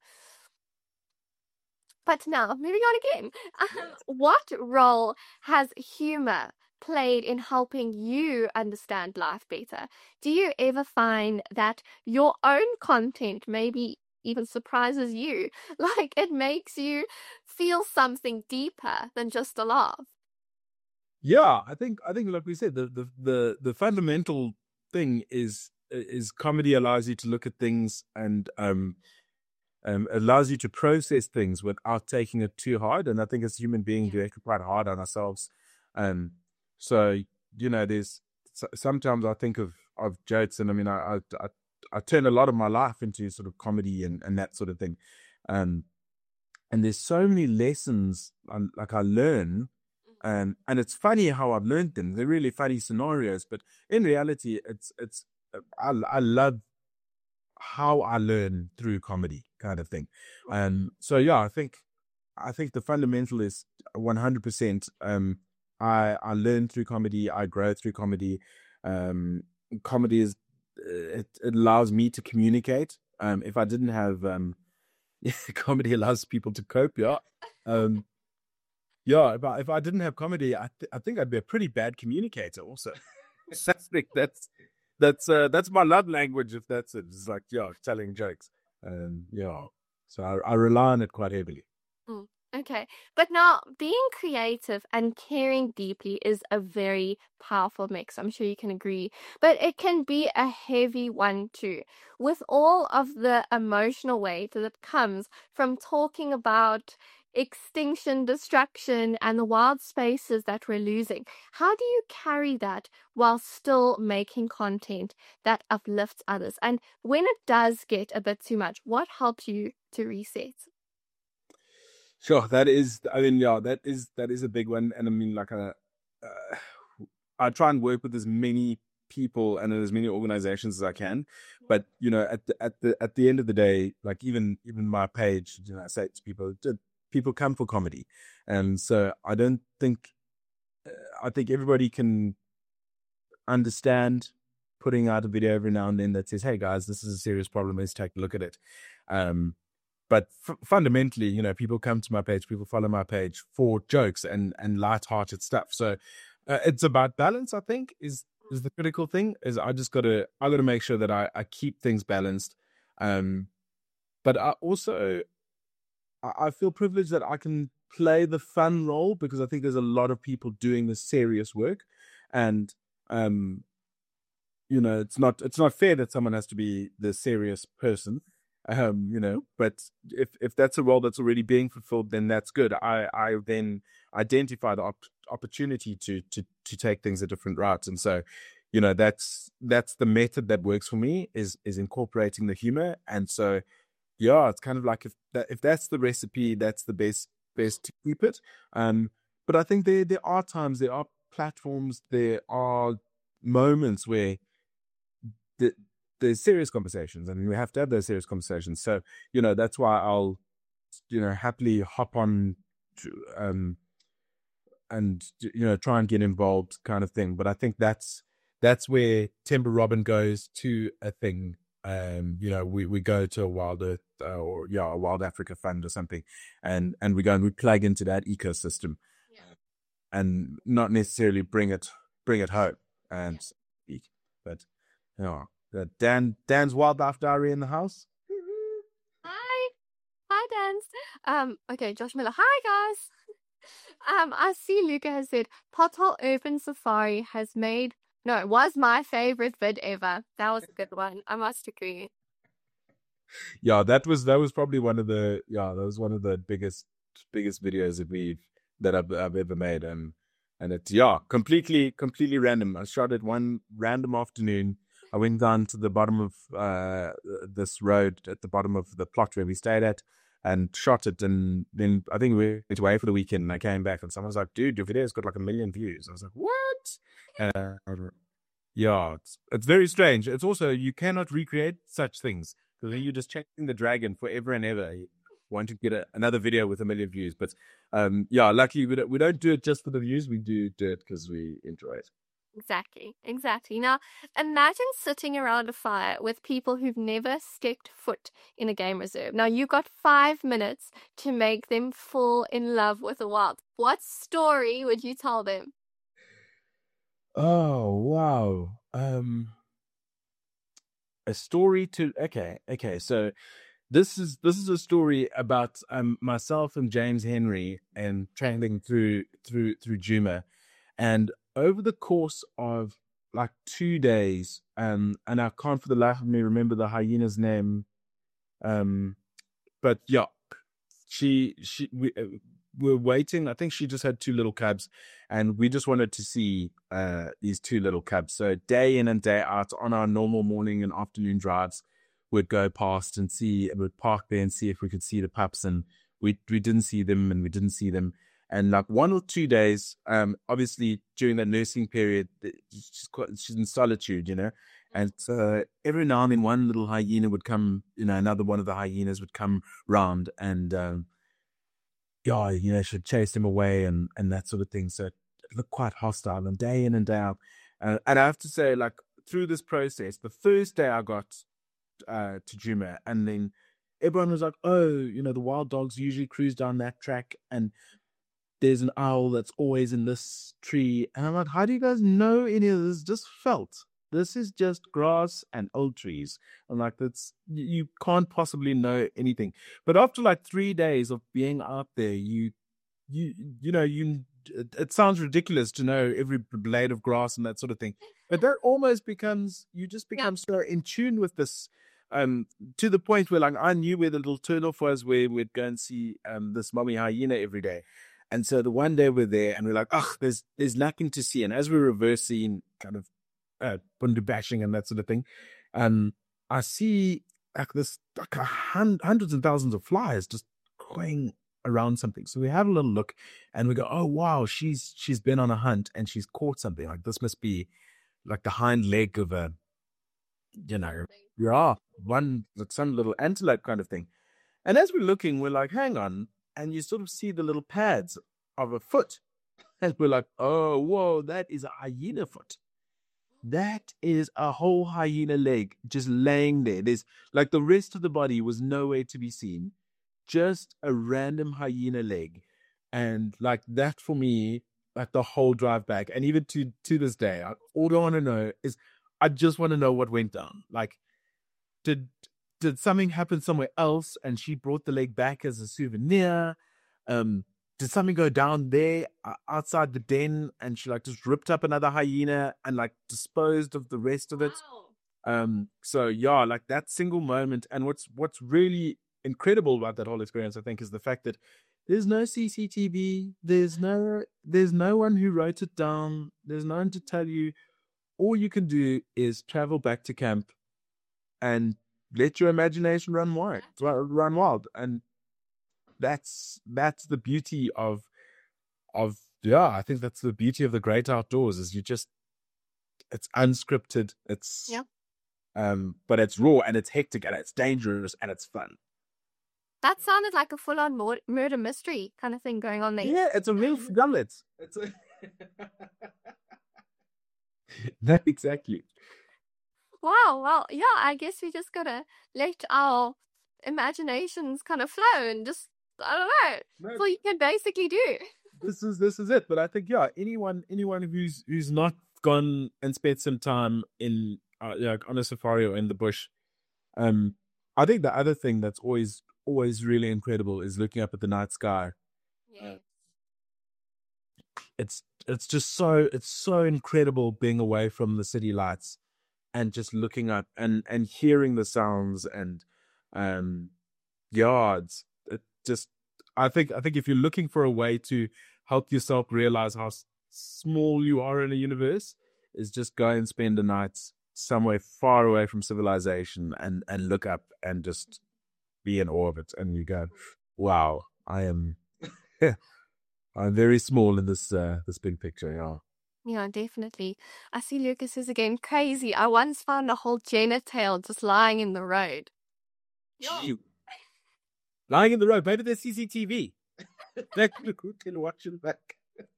C: But now, moving on again. Um, what role has humor played in helping you understand life better? Do you ever find that your own content maybe even surprises you? Like it makes you feel something deeper than just a laugh?
B: Yeah, I think I think like we said, the the the, the fundamental thing is is comedy allows you to look at things and um um allows you to process things without taking it too hard. And I think as human beings,
C: Yeah.
B: we're quite hard on ourselves. Um so you know, there's sometimes I think of of jokes, and I mean I I I, I turn a lot of my life into sort of comedy and, and that sort of thing. Um and there's so many lessons I, like I learn. Um, and it's funny how I've learned them. They're really funny scenarios, but in reality, it's it's I, I love how I learn through comedy, kind of thing. Um, so yeah, I think I think the fundamental is one hundred percent. Um, I I learn through comedy. I grow through comedy. Um, comedy is it, it allows me to communicate. Um, if I didn't have um, comedy allows people to cope. Yeah. Um, Yeah, if I, if I didn't have comedy, I th- I think I'd be a pretty bad communicator. Also, that's like, that's that's uh, that's my love language. If that's it, it's like yeah, telling jokes. Um, yeah, so I, I rely on it quite heavily.
C: Mm, okay. But now being creative and caring deeply is a very powerful mix. I'm sure you can agree. But it can be a heavy one too, with all of the emotional weight that comes from talking about extinction, destruction, and the wild spaces that we're losing. How do you carry that while still making content that uplifts others? And when it does get a bit too much, what helps you to reset?
B: Sure, that is. I mean, yeah, that is that is a big one, and I mean, like, a, uh, I try and work with as many people and in as many organizations as I can. But you know, at the at the at the end of the day, like even even my page, you know, I say to people, people come for comedy, and so I don't think I think everybody can understand putting out a video every now and then that says, "Hey guys, this is a serious problem. Let's take a look at it." Um, but f- fundamentally, you know, people come to my page, people follow my page for jokes and and light-hearted stuff. So uh, it's about balance. I think is is the critical thing. Is I just gotta I gotta make sure that I I keep things balanced. Um, but I also I, I feel privileged that I can play the fun role because I think there's a lot of people doing the serious work, and um. You know, it's not it's not fair that someone has to be the serious person, um, you know. But if if that's a role that's already being fulfilled, then that's good. I I then identify the op- opportunity to to to take things a different route, and so, you know, that's that's the method that works for me is is incorporating the humor, and so yeah, it's kind of like if that if that's the recipe, that's the best best to keep it. Um, but I think there there are times, there are platforms, there are moments where The, there's serious conversations, and we have to have those serious conversations. So, you know, that's why I'll, you know, happily hop on, to, um, and you know, try and get involved, kind of thing. But I think that's that's where Timber Robin goes to a thing. Um, you know, we, we go to a Wild Earth uh, or yeah, a Wild Africa Fund or something, and and we go and we plug into that ecosystem, yeah. and not necessarily bring it bring it home. And yeah. but. Yeah, uh, Dan Dan's Wildlife Diary in the house.
C: Hi, hi, Dan. Um, okay, Josh Miller. Hi, guys. Um, I see Luca has said Pothole Urban Safari has made no, it was my favorite vid ever. That was a good one. I must agree.
B: Yeah, that was that was probably one of the yeah that was one of the biggest biggest videos that we've that I've, I've ever made, and and it's yeah completely completely random. I shot it one random afternoon. I went down to the bottom of uh, this road at the bottom of the plot where we stayed at and shot it. And then I think we went away for the weekend and I came back and someone was like, dude, your video's got like a million views. I was like, what? Uh, yeah, it's, it's very strange. It's also, you cannot recreate such things because then you're just chasing the dragon forever and ever. You want to get a, another video with a million views. But um, yeah, luckily we don't, we don't do it just for the views. We do do it because we enjoy it.
C: Exactly, exactly. Now, imagine sitting around a fire with people who've never stepped foot in a game reserve. Now, you've got five minutes to make them fall in love with the wild. What story would you tell them?
B: Oh, wow. Um, a story to, okay, okay. So this is, this is a story about um myself and James Henry and traveling through, through, through Djuma. And over the course of like two days, um, and I can't for the life of me remember the hyena's name, um, but yeah, she she we uh, were waiting. I think she just had two little cubs, and we just wanted to see uh these two little cubs. So day in and day out on our normal morning and afternoon drives, we'd go past and see, we'd park there and see if we could see the pups, and we we didn't see them, and we didn't see them. And like one or two days, um, obviously during that nursing period, she's quite, she's in solitude, you know. And so every now and then, one little hyena would come, you know, another one of the hyenas would come round, and um, yeah, you know, she'd chase him away and and that sort of thing. So it looked quite hostile, and day in and day out. Uh, and I have to say, like through this process, the first day I got uh, to Djuma, and then everyone was like, "Oh, you know, the wild dogs usually cruise down that track, and there's an owl that's always in this tree." And I'm like, how do you guys know any of this? Just felt. This is just grass and old trees. I'm like, that's, you can't possibly know anything. But after like three days of being out there, you, you, you know, you, it, it sounds ridiculous to know every blade of grass and that sort of thing. But that almost becomes, you just become so in tune with this, um, to the point where like I knew where the little turn-off was, where we'd go and see um this mommy hyena every day. And so the one day we're there and we're like, oh, there's there's nothing to see. And as we're reversing, kind of uh, bundu bashing and that sort of thing, um, I see like this like a hun- hundreds and thousands of flies just going around something. So we have a little look and we go, oh wow, she's she's been on a hunt and she's caught something. Like this must be, like the hind leg of a, you know, yeah, one, some little antelope kind of thing. And as we're looking, we're like, hang on. And you sort of see the little pads of a foot. And we're like, oh, whoa, that is a hyena foot. That is a whole hyena leg just laying there. There's like the rest of the body was nowhere to be seen. Just a random hyena leg. And like that for me, like the whole drive back. And even to, to this day, I, all I want to know is, I just want to know what went down. Like, did did something happen somewhere else and she brought the leg back as a souvenir? Um, did something go down there uh, outside the den and she like just ripped up another hyena and like disposed of the rest of it? Wow. Um, so yeah, like that single moment. And what's what's really incredible about that whole experience, I think, is the fact that there's no C C T V, there's no there's no one who wrote it down, there's no one to tell you. All you can do is travel back to camp and let your imagination run wild, run wild, and that's that's the beauty of of yeah. I think that's the beauty of the great outdoors. Is you just it's unscripted, it's
C: Yeah.
B: um, but it's raw and it's hectic and it's dangerous and it's fun.
C: That sounded like a full-on mur- murder mystery kind of thing going on there.
B: Yeah, it's a real gullet. It's a that exactly.
C: Wow, well, yeah, I guess we just gotta let our imaginations kind of flow and just, I don't know,
B: No,
C: that's all you can basically do.
B: this is this is it. But I think yeah, anyone anyone who's who's not gone and spent some time in uh, like on a safari or in the bush, um, I think the other thing that's always always really incredible is looking up at the night sky.
C: Yeah.
B: It's it's just so it's so incredible being away from the city lights and just looking up and and hearing the sounds and um yards. It just I think I think if you're looking for a way to help yourself realize how s- small you are in a universe, is just go and spend a night somewhere far away from civilization and and look up and just be in awe of it, and you go, wow, I am I'm very small in this uh, this big picture. Yeah.
C: Yeah, definitely. I see Lucas is again crazy. I once found a whole Jenna tail just lying in the road.
B: Gee. Lying in the road. Maybe there's C C T V. That could can watch it back.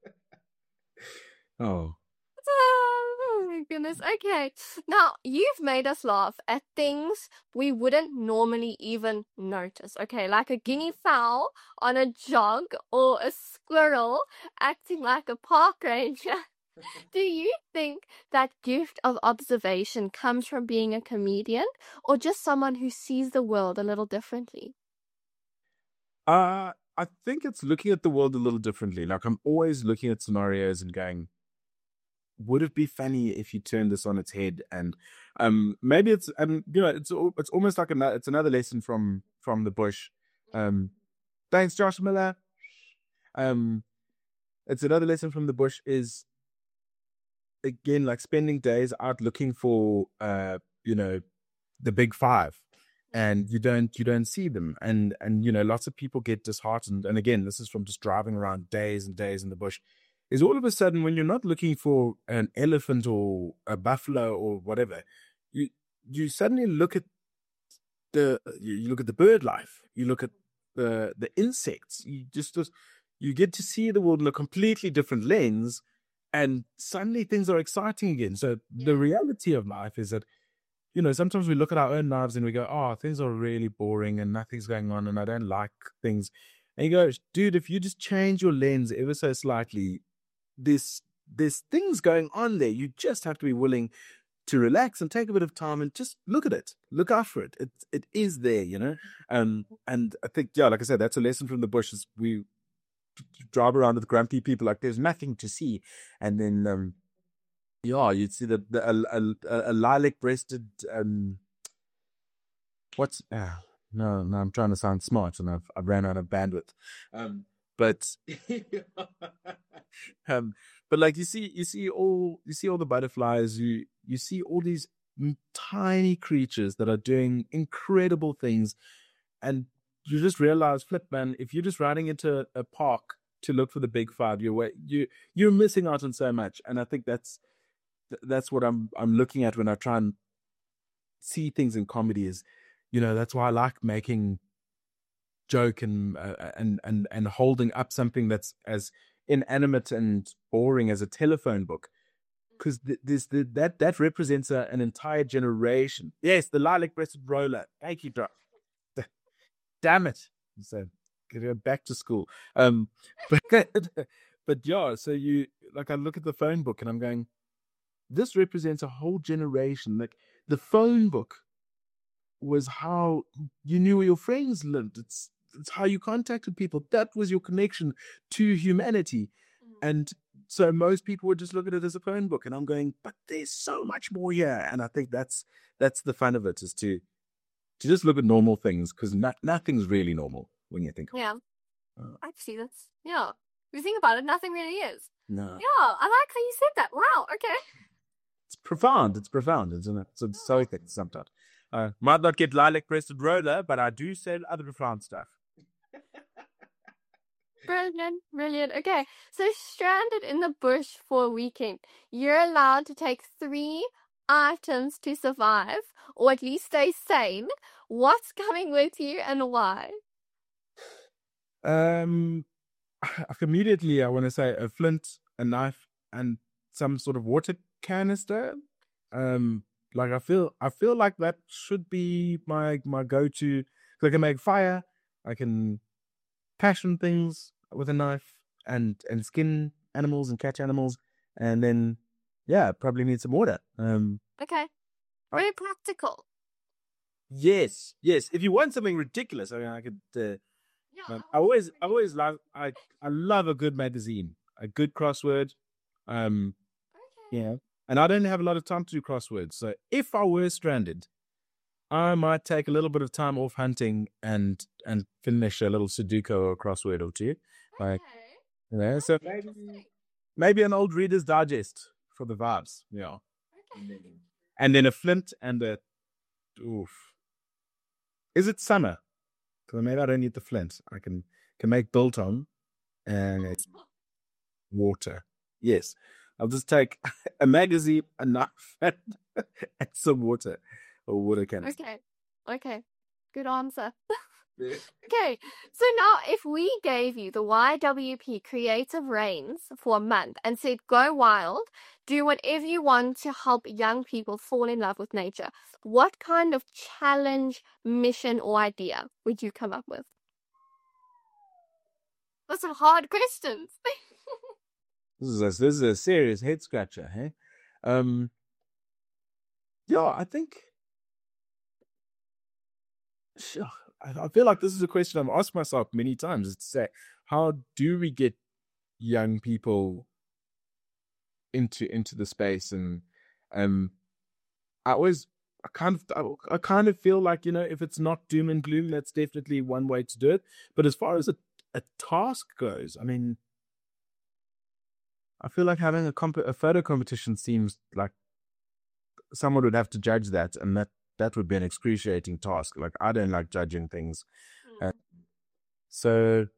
B: Oh.
C: Oh my goodness. Okay. Now, you've made us laugh at things we wouldn't normally even notice. Okay, like a guinea fowl on a jog or a squirrel acting like a park ranger. Do you think that gift of observation comes from being a comedian or just someone who sees the world a little differently?
B: Uh, I think it's looking at the world a little differently. Like I'm always looking at scenarios and going, would it be funny if you turned this on its head? And um, maybe it's um, you know, it's al- it's almost like another it's another lesson from from the bush. Um, thanks, Josh Miller. Um, it's another lesson from the bush is again like spending days out looking for uh, you know, the big five, and you don't you don't see them, and and you know, lots of people get disheartened. And again, this is from just driving around days and days in the bush. Is all of a sudden when you're not looking for an elephant or a buffalo or whatever, you you suddenly look at the you you look at the bird life, you look at the the insects, you just just- you get to see the world in a completely different lens, and suddenly things are exciting again. So the reality of life is that, you know, sometimes we look at our own lives and we go, oh, things are really boring and nothing's going on and I don't like things. And you go, dude, if you just change your lens ever so slightly, this there's things going on there. You just have to be willing to relax and take a bit of time and just look at it, look after it. It it is there, you know. Um, and I think, yeah, like I said, that's a lesson from the bush. Is we drive around with grumpy people like there's nothing to see, and then um, yeah, you'd see the, the a, a, a, a lilac-breasted um, what's uh, no no I'm trying to sound smart and I've I've ran out of bandwidth. Um, but um, but like you see you see all you see all the butterflies. You you see all these m- tiny creatures that are doing incredible things, and you just realize, flip man, if you're just riding into a park to look for the big five, you're wa- you you're missing out on so much. And I think that's th- that's what I'm I'm looking at when I try and see things in comedy. Is, you know, that's why I like making joke and uh, and and and holding up something that's as inanimate and boring as a telephone book, because th- this the, that that represents a, an entire generation. Yes, the lilac-breasted roller. Thank you, Doc. Damn it! So go back to school. Um, but but yeah. So you like I look at the phone book and I'm going, this represents a whole generation. Like the phone book was how you knew where your friends lived. It's it's how you contacted people. That was your connection to humanity. And so most people would just look at it as a phone book. And I'm going, but there's so much more here. And I think that's that's the fun of it, is to to just look at normal things, because not, nothing's really normal when you think of
C: Yeah.
B: it. Uh,
C: I see this. Yeah. If you think about it, nothing really is.
B: no.
C: Yeah, I like how you said that. Wow, okay.
B: It's profound. It's profound, isn't it? So it's so thick sometimes. Uh, might not get lilac-breasted roller, but I do sell other profound stuff.
C: Brilliant, brilliant. Okay, so stranded in the bush for a weekend, you're allowed to take three items to survive, or at least stay sane. What's coming with you and why?
B: Um, immediately I want to say a flint, a knife, and some sort of water canister. Um, like I feel, I feel like that should be my my go-to. 'Cause I can make fire, I can passion things with a knife, and and skin animals and catch animals, and then yeah, probably need some water. Um,
C: Okay, very practical.
B: yes, yes. If you want something ridiculous, I mean, I could. Uh,
C: Yeah,
B: Um, I always, I always love, I, I love a good magazine, a good crossword. Um,
C: Okay.
B: yeah, and I don't have a lot of time to do crosswords. So if I were stranded, I might take a little bit of time off hunting and and finish a little Sudoku or a crossword or two. Like,
C: Okay.
B: you know, so maybe
C: Interesting.
B: maybe an old Reader's Digest for the vibes. Yeah,
C: Okay.
B: and then a flint and a, oof. Is it summer? Because maybe I don't need the flint. I can can make biltong and it's water. Yes, I'll just take a magazine, a knife, and, and some water or water cans.
C: Okay. Okay. Good answer. Okay, so now if we gave you the Y W P creative reins for a month and said go wild, do whatever you want to help young people fall in love with nature, what kind of challenge, mission, or idea would you come up with? Those are hard questions.
B: This is a, this is a serious head scratcher, hey? Um, yeah, I think. Sure, I, I feel like this is a question I've asked myself many times. Is to say, how do we get young people into into the space? And um, I always, I kind of, I, I kind of feel like, you know, if it's not doom and gloom, that's definitely one way to do it. But as far as a, a task goes, I mean, I feel like having a comp- a photo competition seems like someone would have to judge that, and that that would be an excruciating task. Like, I don't like judging things, uh, so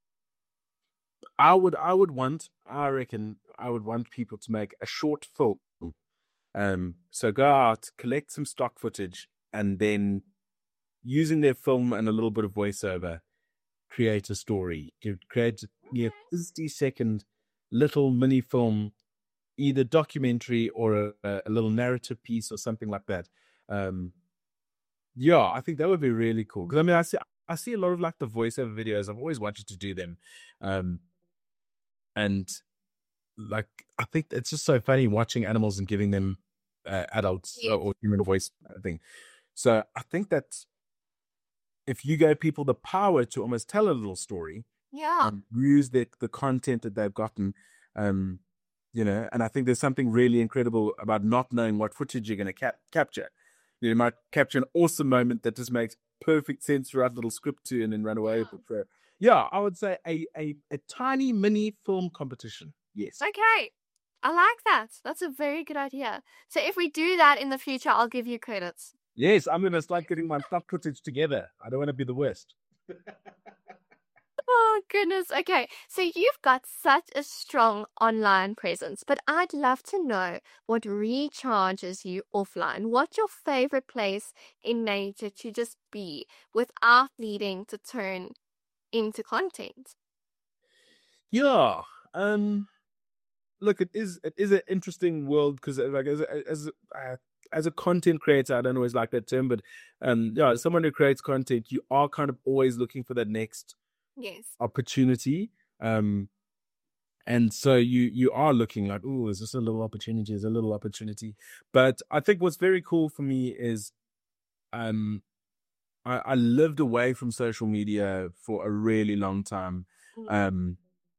B: I would I would want I reckon I would want people to make a short film. Um, so go out, collect some stock footage, and then using their film and a little bit of voiceover, create a story. Give create a fifty second little mini film, either documentary or a, a little narrative piece or something like that. Um, yeah, I think that would be really cool. Because I mean, I see I see a lot of like the voiceover videos. I've always wanted to do them, um, and like I think it's just so funny watching animals and giving them uh, adults
C: Yes.
B: or human voice thing. So I think that if you gave people the power to almost tell a little story,
C: Yeah.
B: um, use the the content that they've gotten, um, you know, and I think there's something really incredible about not knowing what footage you're going to cap- capture. You might capture an awesome moment that just makes perfect sense, write a little script to, and then run away with it. For, yeah, I would say a, a a tiny mini film competition. Yes.
C: Okay. I like that. That's a very good idea. So if we do that in the future, I'll give you credits.
B: Yes, I'm going to start getting my stock footage together. I don't want to be the worst.
C: Oh, Oh, goodness. Okay. So you've got such a strong online presence, but I'd love to know what recharges you offline. What's your favorite place in nature to just be without needing to turn into content?
B: Yeah. Um. Look, it is it is an interesting world because like as a, as a, uh, as a content creator, I don't always like that term, but um, yeah, as someone who creates content, you are kind of always looking for that next
C: Yes.
B: opportunity. Um, and so you you are looking like, oh, is this a little opportunity? Is a little opportunity? But I think what's very cool for me is, um, I, I lived away from social media for a really long time.
C: Mm.
B: Um,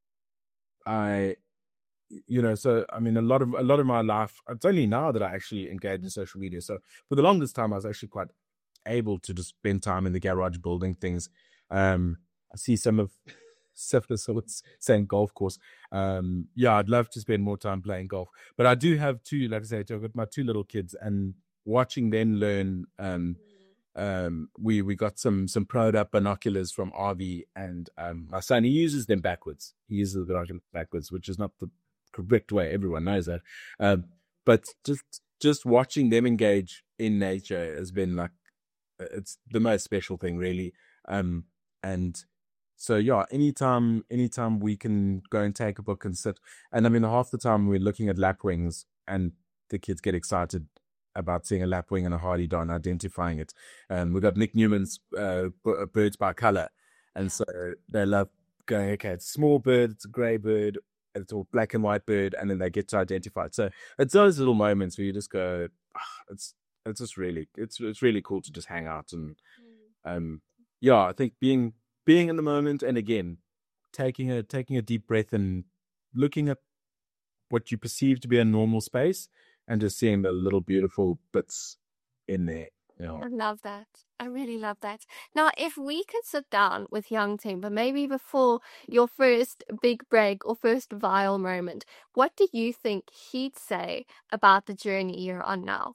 B: I you know, so I mean, a lot of a lot of my life. It's only now that I actually engage in social media. So for the longest time, I was actually quite able to just spend time in the garage building things. Um, I see some of Syphilis, so it's saying golf course. Um, yeah, I'd love to spend more time playing golf, but I do have two, like I say, I've got my two little kids, and watching them learn. Um, um, we we got some some proed up binoculars from R V, and um, my son, he uses them backwards. He uses the binoculars backwards, which is not the correct way. Everyone knows that. Um, but just just watching them engage in nature has been like, it's the most special thing, really. Um, and so yeah, anytime anytime we can go and take a book and sit, and I mean half the time we're looking at lapwings, and the kids get excited about seeing a lapwing and a hardy don, identifying it. And we got Nick Newman's uh, b- Birds by Color, and
C: Yeah.
B: so they love going, okay, it's a small bird, it's a grey bird, it's a black and white bird, and then they get to identify it. So it's those little moments where you just go, ah, it's it's just really it's it's really cool to just hang out and um yeah, I think being being in the moment, and again taking a taking a deep breath and looking at what you perceive to be a normal space and just seeing the little beautiful bits in there. You know.
C: I love that. I really love that. Now, if we could sit down with young Timber, maybe before your first big break or first viral moment, what do you think he'd say about the journey you're on now?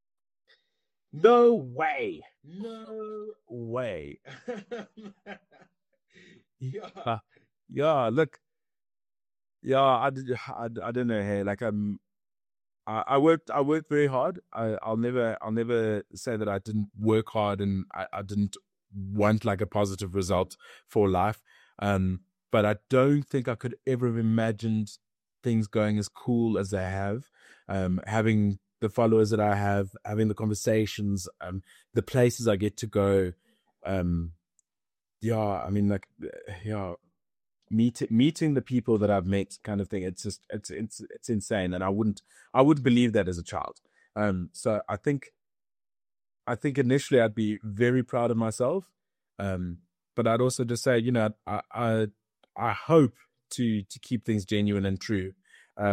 B: No way. No way. yeah. Yeah, look. Yeah, I, did- I, I don't know. Hey, like um, I, I worked. I worked very hard. I, I'll never. I'll never say that I didn't work hard and I, I didn't want like a positive result for life. Um, but I don't think I could ever have imagined things going as cool as they have. Um, having the followers that I have, having the conversations, um, the places I get to go. Um, yeah, I mean, like, yeah. Meet, meeting the people that I've met, kind of thing. It's just it's it's it's insane, and I wouldn't I wouldn't believe that as a child. Um, so I think I think initially I'd be very proud of myself, um, but I'd also just say, you know, I I I hope to to keep things genuine and true, uh,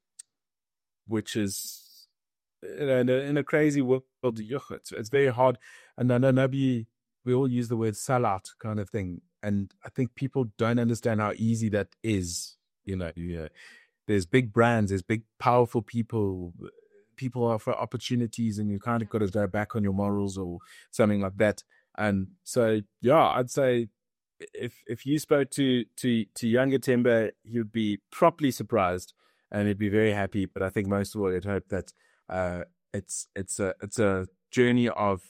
B: which is, you know, in a, in a crazy world, it's it's very hard, and I know nobody. We all use the word sellout kind of thing. And I think people don't understand how easy that is. You know, yeah. There's big brands, there's big, powerful people. People offer opportunities, and you kind of got to go back on your morals or something like that. And so, yeah, I'd say if if you spoke to to to younger Timber, he would be properly surprised and he'd be very happy. But I think most of all, he'd hope that uh, it's it's a it's a journey of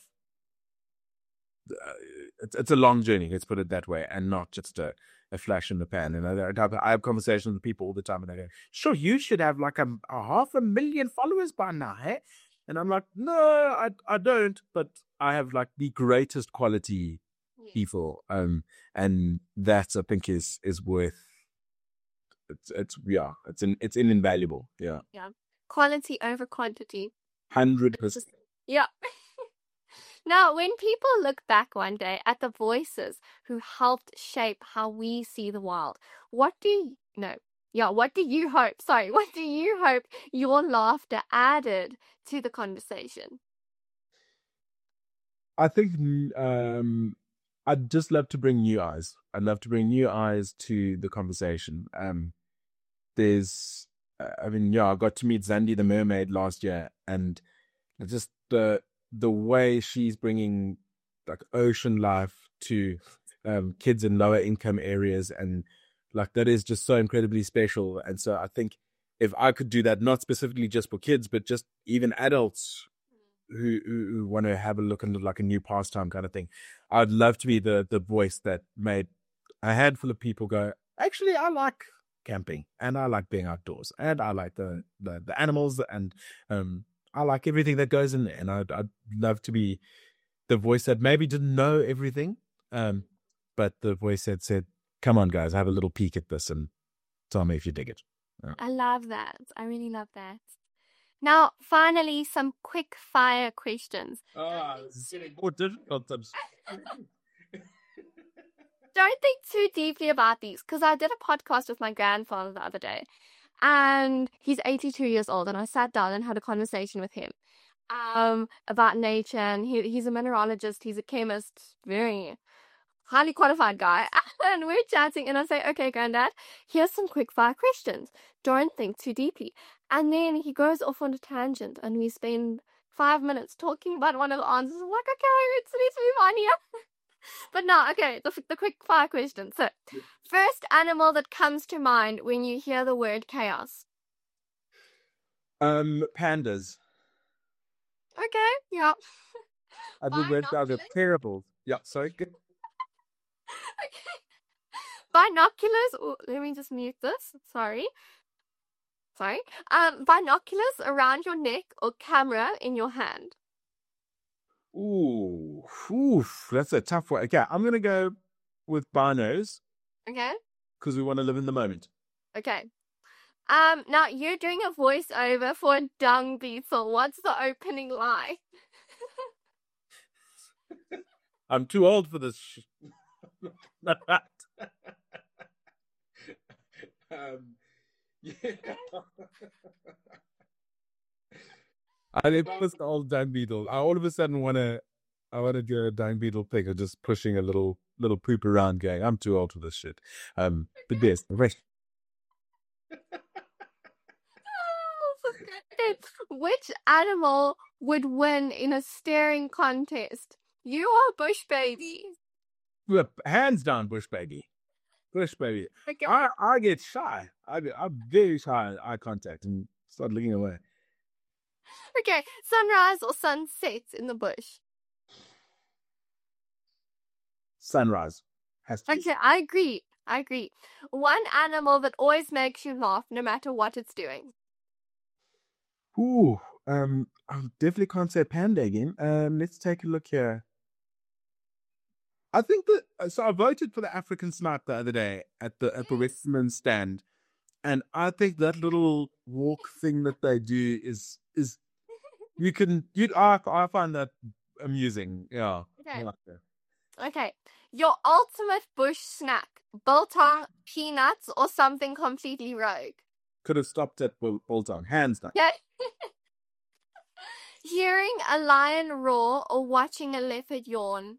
B: uh, it's, it's a long journey, let's put it that way, and not just a, a flash in the pan. And I, I have conversations with people all the time, and they go, "Sure, you should have like a, a half a million followers by now, eh?" And I'm like, "No, I I don't, but I have like the greatest quality people, um, and that I think is is worth. It's it's yeah, it's in, it's in invaluable, yeah,
C: Yeah. Quality over quantity.
B: hundred percent.
C: Yeah. Now, when people look back one day at the voices who helped shape how we see the world, what do you no, yeah, what do you hope? Sorry, what do you hope your laughter added to the conversation?
B: I think um, I'd just love to bring new eyes. I'd love to bring new eyes to the conversation. Um, there's, uh, I mean, yeah, I got to meet Zandi the mermaid last year, and just the the way she's bringing like ocean life to um, kids in lower income areas, and like that is just so incredibly special. And so I think if I could do that, not specifically just for kids, but just even adults who, who, who want to have a look into like a new pastime kind of thing, I'd love to be the the voice that made a handful of people go, actually, I like camping, and I like being outdoors, and I like the the, the animals, and um, I like everything that goes in there. And I'd, I'd love to be the voice that maybe didn't know everything, um, but the voice that said, come on, guys, have a little peek at this and tell me if you dig it. Yeah.
C: I love that. I really love that. Now, finally, some quick fire questions.
B: Ah, this is getting more difficult.
C: Don't think too deeply about these, because I did a podcast with my grandfather the other day, and he's eighty-two years old, and I sat down and had a conversation with him um, about nature, and he, he's a mineralogist, he's a chemist, very highly qualified guy, and we're chatting, and I say, okay, Granddad, here's some quick fire questions. Don't think too deeply. And then he goes off on a tangent, and we spend five minutes talking about one of the answers. I'm like, okay, it's needs to be fun here. But no, okay, the, the quick fire question. So, first animal that comes to mind when you hear the word chaos.
B: Um, pandas.
C: Okay, yeah.
B: I just went down the terrible. Yeah, sorry. Good.
C: Okay. Binoculars. Oh, let me just mute this. Sorry. Sorry. Um, binoculars around your neck or camera in your hand.
B: Ooh, oof, that's a tough one. Okay, I'm gonna go with binos.
C: Okay.
B: Because we want to live in the moment.
C: Okay. Um, now you're doing a voiceover for a dung beetle. What's the opening line?
B: I'm too old for this. Sh- Not that. um, yeah. And if I was the old dung beetle, I all of a sudden want to, I want to do a dung beetle thing of just pushing a little, little poop around, going, I'm too old for this shit. Um, but yes, the rest.
C: Which animal would win in a staring contest? You or Bush Baby?
B: Hands down, Bush Baby. Bush Baby.
C: Okay.
B: I, I get shy. I, I'm very shy at eye contact and start looking away.
C: Okay, sunrise or sunset in the bush?
B: Sunrise. Has to be.
C: Okay, I agree. I agree. One animal that always makes you laugh no matter what it's doing.
B: Ooh, um, I definitely can't say panda again. Um, let's take a look here. I think that so I voted for the African snipe the other day at the at the Westminster stand, and I think that little walk thing that they do is is you can you I I find that amusing. Yeah.
C: Okay.
B: I like that.
C: Okay. Your ultimate bush snack: biltong, peanuts, or something completely rogue.
B: Could have stopped at bull- biltong, hands down.
C: Okay. Hearing a lion roar or watching a leopard yawn.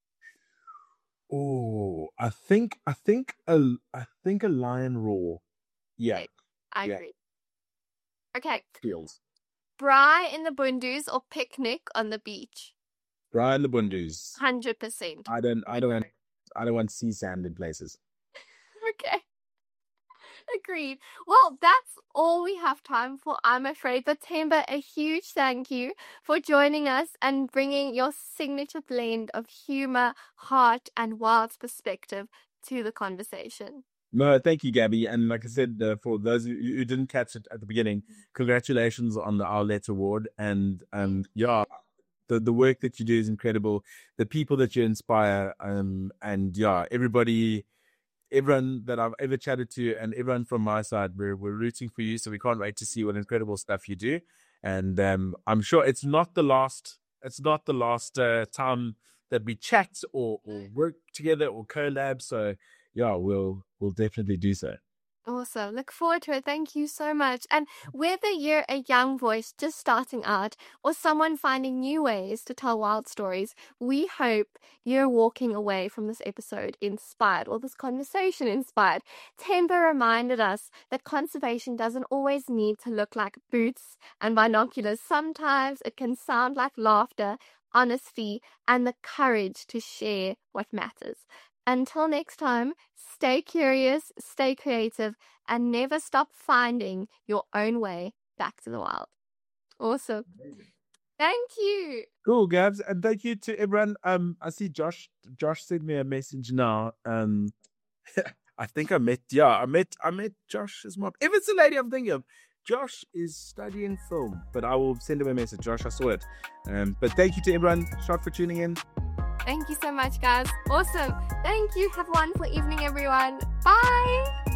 B: Oh, I think I think a I think a lion roar. Yeah,
C: I
B: Yeah.
C: agree. Okay.
B: feels.
C: Braai in the Bundus or picnic on the beach?
B: Brian the Bundus.
C: one hundred percent.
B: I don't I don't want I don't want sea sand in places.
C: Okay. Agreed. Well, that's all we have time for, I'm afraid. But Themba, a huge thank you for joining us and bringing your signature blend of humor, heart, and wild perspective to the conversation.
B: No, thank you, Gabby. And like I said, uh, for those who, who didn't catch it at the beginning, congratulations on the Owlet Award. And um, yeah, the the work that you do is incredible. The people that you inspire, um, and yeah, everybody. Everyone that I've ever chatted to and everyone from my side, we're we're rooting for you. So we can't wait to see what incredible stuff you do. And um, I'm sure it's not the last. It's not the last uh, time that we chat or, or work together or collab. So yeah, we'll we'll definitely do so.
C: Awesome. Look forward to it. Thank you so much. And whether you're a young voice just starting out or someone finding new ways to tell wild stories, we hope you're walking away from this episode inspired, or this conversation inspired. Themba reminded us that conservation doesn't always need to look like boots and binoculars. Sometimes it can sound like laughter, honesty, and the courage to share what matters. Until next time, stay curious, stay creative, and never stop finding your own way back to the wild. Awesome. Thank you.
B: Cool, Gabs, and thank you to everyone. Um, I see Josh. Josh sent me a message now. Um, I think I met. Yeah, I met. I met Josh's mom. If it's the lady I'm thinking of, Josh is studying film. But I will send him a message. Josh, I saw it. Um, but thank you to everyone. Shot for tuning in.
C: Thank you so much, guys. Awesome. Thank you. Have a wonderful evening, everyone. Bye.